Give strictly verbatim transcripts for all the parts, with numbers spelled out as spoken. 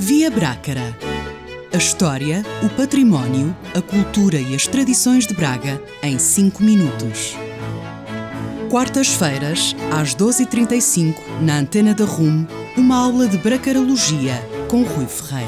Via Brácara. A história, o património, a cultura e as tradições de Braga em cinco minutos. Quartas-feiras, às doze e trinta e cinco, na Antena da R U M, uma aula de bracarologia com Rui Ferreira.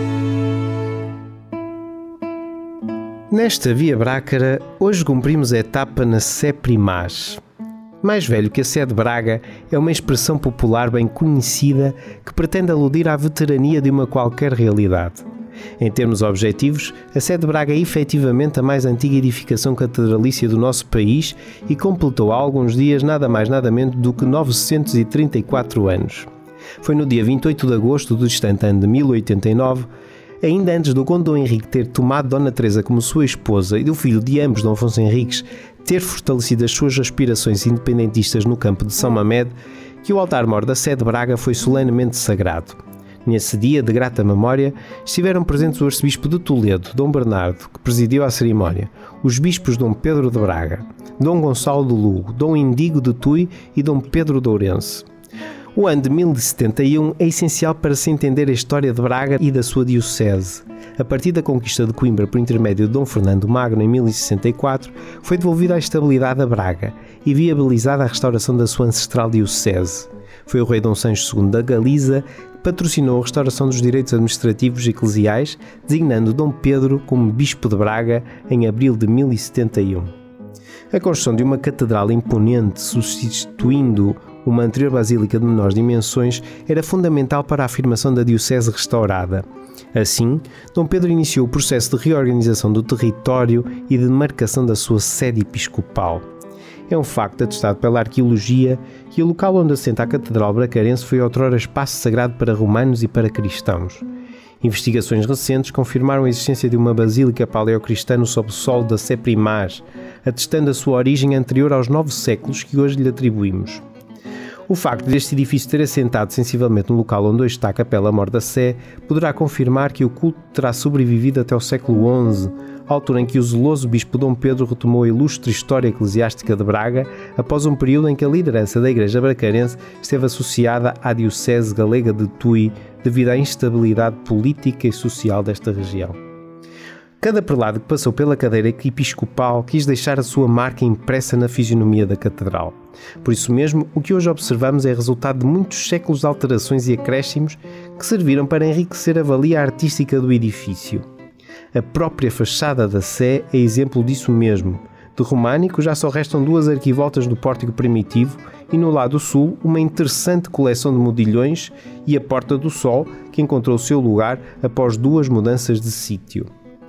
Nesta Via Brácara, hoje cumprimos a etapa na Sé Primaz. Mais velho que a Sé de Braga é uma expressão popular bem conhecida que pretende aludir à veterania de uma qualquer realidade. Em termos objetivos, a Sé de Braga é efetivamente a mais antiga edificação catedralícia do nosso país e completou há alguns dias nada mais nada menos do que novecentos e trinta e quatro anos. Foi no dia vinte e oito de agosto do distante ano de mil e oitenta e nove, ainda antes do conde Dom Henrique ter tomado Dona Teresa como sua esposa e do filho de ambos, Dom Afonso Henriques, ter fortalecido as suas aspirações independentistas no campo de São Mamede, que o altar-mor da Sé de Braga foi solenemente sagrado. Nesse dia de grata memória, estiveram presentes o arcebispo de Toledo, Dom Bernardo, que presidiu a cerimónia, os bispos Dom Pedro de Braga, Dom Gonçalo de Lugo, Dom Indigo de Tui e Dom Pedro de Ourense. O ano de mil e setenta e um é essencial para se entender a história de Braga e da sua diocese. A partir da conquista de Coimbra por intermédio de Dom Fernando Magno em mil e sessenta e quatro, foi devolvida a estabilidade a Braga e viabilizada a restauração da sua ancestral diocese. Foi o rei Dom Sancho segundo da Galiza que patrocinou a restauração dos direitos administrativos e eclesiais, designando Dom Pedro como bispo de Braga em abril de mil e setenta e um. A construção de uma catedral imponente, substituindo uma anterior basílica de menores dimensões, era fundamental para a afirmação da diocese restaurada. Assim, Dom Pedro iniciou o processo de reorganização do território e de demarcação da sua sede episcopal. É um facto atestado pela arqueologia que o local onde assenta a Catedral Bracarense foi outrora espaço sagrado para romanos e para cristãos. Investigações recentes confirmaram a existência de uma basílica paleocristã no subsolo da Sé Primaz, atestando a sua origem anterior aos nove séculos que hoje lhe atribuímos. O facto deste edifício ter assentado sensivelmente no local onde hoje está a Capela-Mor da Sé poderá confirmar que o culto terá sobrevivido até o século onze, altura em que o zeloso bispo Dom Pedro retomou a ilustre história eclesiástica de Braga após um período em que a liderança da Igreja Bracarense esteve associada à diocese galega de Tui devido à instabilidade política e social desta região. Cada prelado que passou pela cadeira episcopal quis deixar a sua marca impressa na fisionomia da catedral. Por isso mesmo, o que hoje observamos é resultado de muitos séculos de alterações e acréscimos que serviram para enriquecer a valia artística do edifício. A própria fachada da Sé é exemplo disso mesmo. De românico já só restam duas arquivoltas do pórtico primitivo e no lado sul uma interessante coleção de modilhões e a Porta do Sol, que encontrou o seu lugar após duas mudanças de sítio.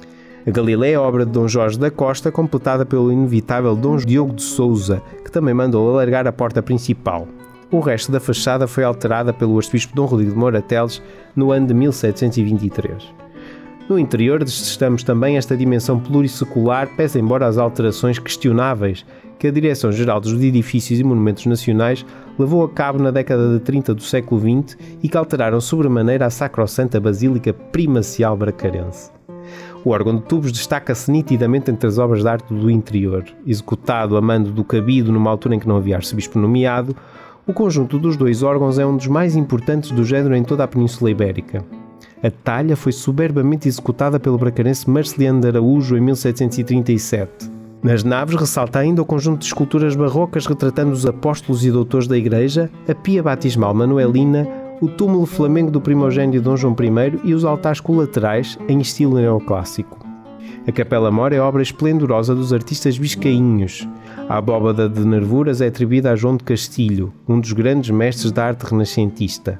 A Galileia é obra de Dom Jorge da Costa, completada pelo inevitável Dom Diogo de Sousa, que também mandou alargar a porta principal. O resto da fachada foi alterada pelo arcebispo Dom Rodrigo de Moura Teles no ano de mil setecentos e vinte e três. No interior destacamos também esta dimensão plurissecular, pese embora as alterações questionáveis que a Direção-Geral dos Edifícios e Monumentos Nacionais levou a cabo na década de trinta do século vinte e que alteraram sobremaneira a sacrossanta Basílica Primacial Bracarense. O órgão de tubos destaca-se nitidamente entre as obras de arte do interior. Executado a mando do cabido numa altura em que não havia arcebispo nomeado, o conjunto dos dois órgãos é um dos mais importantes do género em toda a Península Ibérica. A talha foi soberbamente executada pelo bracarense Marceliano de Araújo em mil setecentos e trinta e sete. Nas naves ressalta ainda o conjunto de esculturas barrocas retratando os apóstolos e doutores da Igreja, a pia batismal manuelina, o túmulo flamengo do primogênito Dom João I e os altares colaterais em estilo neoclássico. A Capela-Mor é obra esplendorosa dos artistas biscainhos. A abóbada de nervuras é atribuída a João de Castilho, um dos grandes mestres da arte renascentista.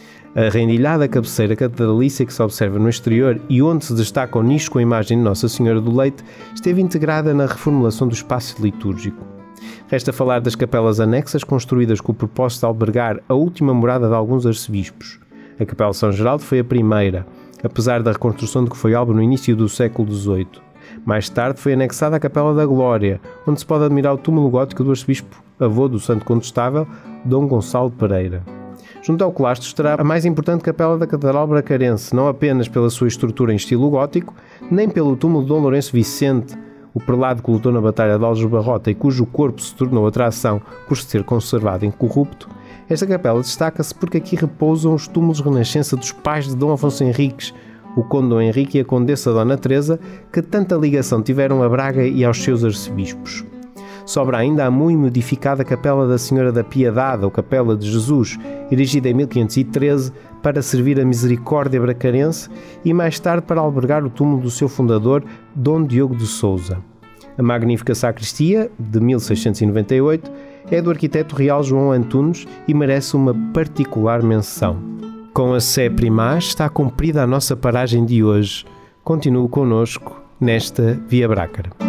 A rendilhada cabeceira catedralícia que se observa no exterior e onde se destaca o nicho com a imagem de Nossa Senhora do Leite esteve integrada na reformulação do espaço litúrgico. Resta falar das capelas anexas construídas com o propósito de albergar a última morada de alguns arcebispos. A Capela São Geraldo foi a primeira, apesar da reconstrução de que foi alvo no início do século dezoito. Mais tarde foi anexada a Capela da Glória, onde se pode admirar o túmulo gótico do arcebispo avô do santo condestável, Dom Gonçalo Pereira. Junto ao claustro estará a mais importante capela da Catedral Bracarense, não apenas pela sua estrutura em estilo gótico, nem pelo túmulo de Dom Lourenço Vicente, o prelado que lutou na Batalha de Aljubarrota e cujo corpo se tornou atração por ser conservado incorrupto. Esta capela destaca-se porque aqui repousam os túmulos renascença dos pais de Dom Afonso Henriques, o conde Dom Henrique e a condessa Dona Teresa, que tanta ligação tiveram a Braga e aos seus arcebispos. Sobra ainda a muito modificada Capela da Senhora da Piedade, ou Capela de Jesus, erigida em mil quinhentos e treze para servir a misericórdia bracarense e mais tarde para albergar o túmulo do seu fundador, Dom Diogo de Sousa. A magnífica sacristia, de mil seiscentos e noventa e oito, é do arquiteto real João Antunes e merece uma particular menção. Com a Sé Primaz está cumprida a nossa paragem de hoje. Continue connosco nesta Via Brácara.